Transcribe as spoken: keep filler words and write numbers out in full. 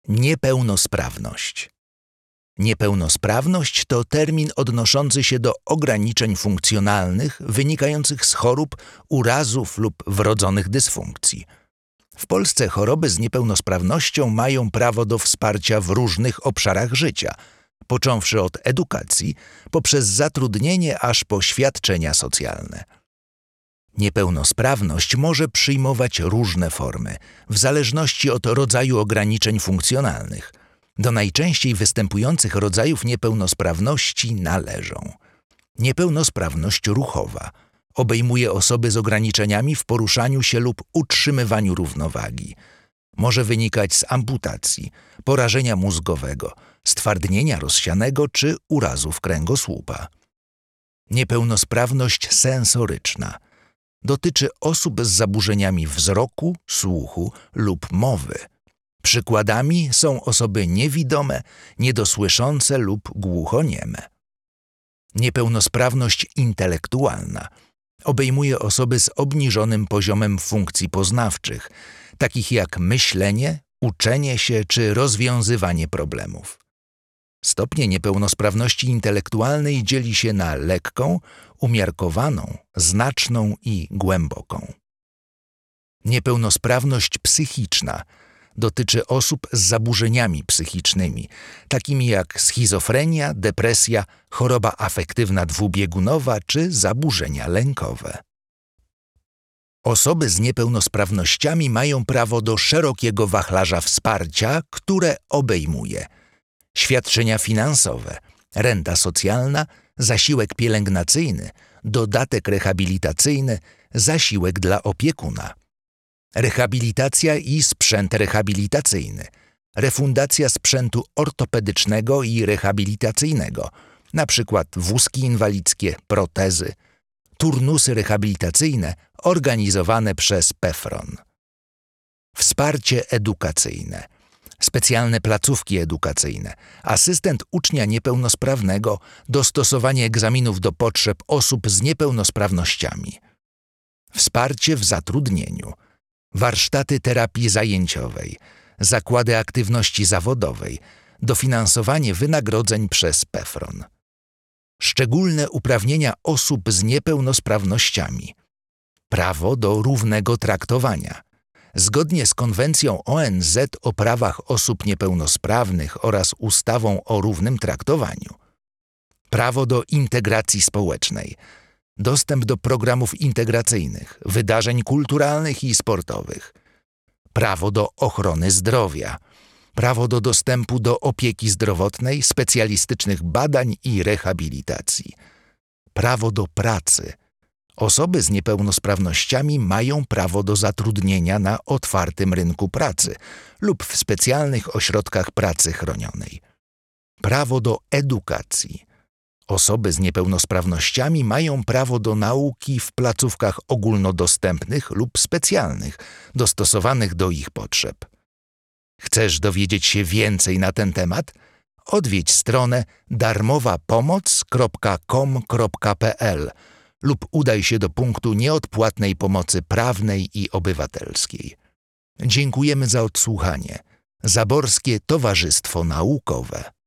Niepełnosprawność. Niepełnosprawność to termin odnoszący się do ograniczeń funkcjonalnych wynikających z chorób, urazów lub wrodzonych dysfunkcji. W Polsce choroby z niepełnosprawnością mają prawo do wsparcia w różnych obszarach życia, począwszy od edukacji, poprzez zatrudnienie aż po świadczenia socjalne. Niepełnosprawność może przyjmować różne formy, w zależności od rodzaju ograniczeń funkcjonalnych. Do najczęściej występujących rodzajów niepełnosprawności należą: niepełnosprawność ruchowa. Obejmuje osoby z ograniczeniami w poruszaniu się lub utrzymywaniu równowagi. Może wynikać z amputacji, porażenia mózgowego, stwardnienia rozsianego czy urazów kręgosłupa. Niepełnosprawność sensoryczna. Dotyczy osób z zaburzeniami wzroku, słuchu lub mowy. Przykładami są osoby niewidome, niedosłyszące lub głuchonieme. Niepełnosprawność intelektualna. Obejmuje osoby z obniżonym poziomem funkcji poznawczych, takich jak myślenie, uczenie się czy rozwiązywanie problemów. Stopnie niepełnosprawności intelektualnej dzieli się na lekką, umiarkowaną, znaczną i głęboką. Niepełnosprawność psychiczna dotyczy osób z zaburzeniami psychicznymi, takimi jak schizofrenia, depresja, choroba afektywna dwubiegunowa czy zaburzenia lękowe. Osoby z niepełnosprawnościami mają prawo do szerokiego wachlarza wsparcia, które obejmuje świadczenia finansowe, renta socjalna, zasiłek pielęgnacyjny, dodatek rehabilitacyjny, zasiłek dla opiekuna, rehabilitacja i sprzęt rehabilitacyjny, refundacja sprzętu ortopedycznego i rehabilitacyjnego, np. wózki inwalidzkie, protezy, turnusy rehabilitacyjne organizowane przez PEFRON. Wsparcie edukacyjne, specjalne placówki edukacyjne, asystent ucznia niepełnosprawnego, dostosowanie egzaminów do potrzeb osób z niepełnosprawnościami. Wsparcie w zatrudnieniu, warsztaty terapii zajęciowej, zakłady aktywności zawodowej, dofinansowanie wynagrodzeń przez PEFRON. Szczególne uprawnienia osób z niepełnosprawnościami. Prawo do równego traktowania. Zgodnie z Konwencją O N Z o prawach osób niepełnosprawnych oraz ustawą o równym traktowaniu. Prawo do integracji społecznej. Dostęp do programów integracyjnych, wydarzeń kulturalnych i sportowych. Prawo do ochrony zdrowia. Prawo do dostępu do opieki zdrowotnej, specjalistycznych badań i rehabilitacji. Prawo do pracy. Osoby z niepełnosprawnościami mają prawo do zatrudnienia na otwartym rynku pracy lub w specjalnych ośrodkach pracy chronionej. Prawo do edukacji. Osoby z niepełnosprawnościami mają prawo do nauki w placówkach ogólnodostępnych lub specjalnych, dostosowanych do ich potrzeb. Chcesz dowiedzieć się więcej na ten temat? Odwiedź stronę darmowa pomoc kropka com kropka p l lub udaj się do punktu nieodpłatnej pomocy prawnej i obywatelskiej. Dziękujemy za odsłuchanie. Zaborskie Towarzystwo Naukowe.